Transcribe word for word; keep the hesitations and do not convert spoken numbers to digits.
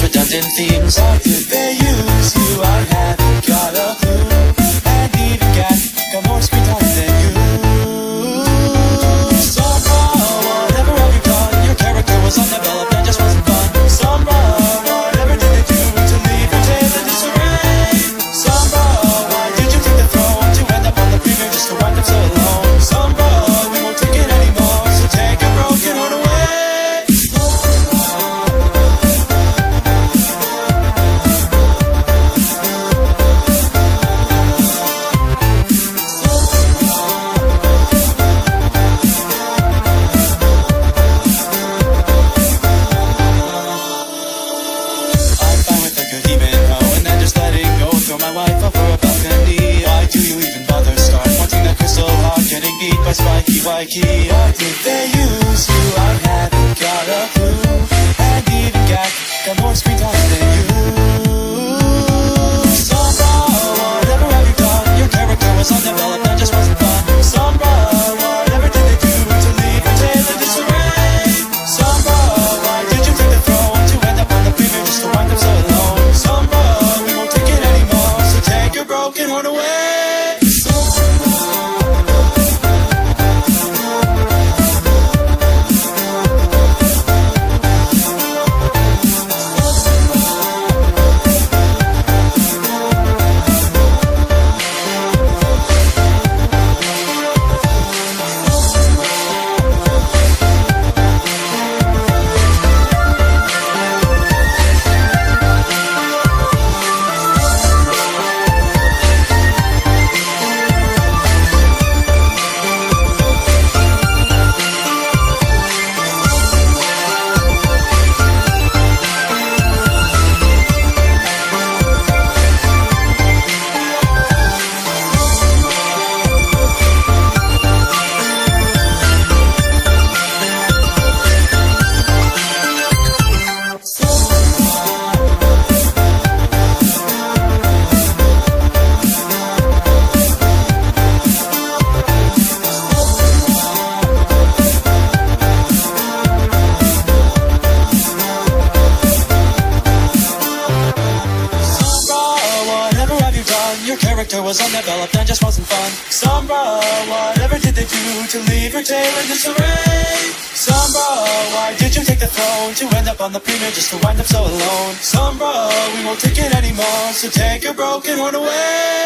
redundant themes. How could they use you? I haven't got a clue. And even Gat got more screen time than you. Somehow, whatever have you done? Your character was undeveloped and just wasn't fun. Somehow, whatever did they do to leave your tail in disarray? Somehow, why did you take the throne to end up on the premier just to wind up so alone? Somehow, we won't take it anymore, so take a broken heart away. By Spiky Wikey, why did they use you? I haven't got a clue. And even Gat got more screen time than you. Somehow, whatever have you done? Your character was undeveloped and just wasn't fun. Somehow, whatever did they do to leave your tail in disarray? Somehow, why did you take the throne to end up on the premier just to wind up so alone? Somehow, we won't take it anymore, so take your broken heart away. Your character was undeveloped and just wasn't fun. Sombra, whatever did they do to leave your tail in disarray? Sombra, why did you take the throne to end up on the premier just to wind up so alone? Sombra, we won't take it anymore, so take your broken heart away.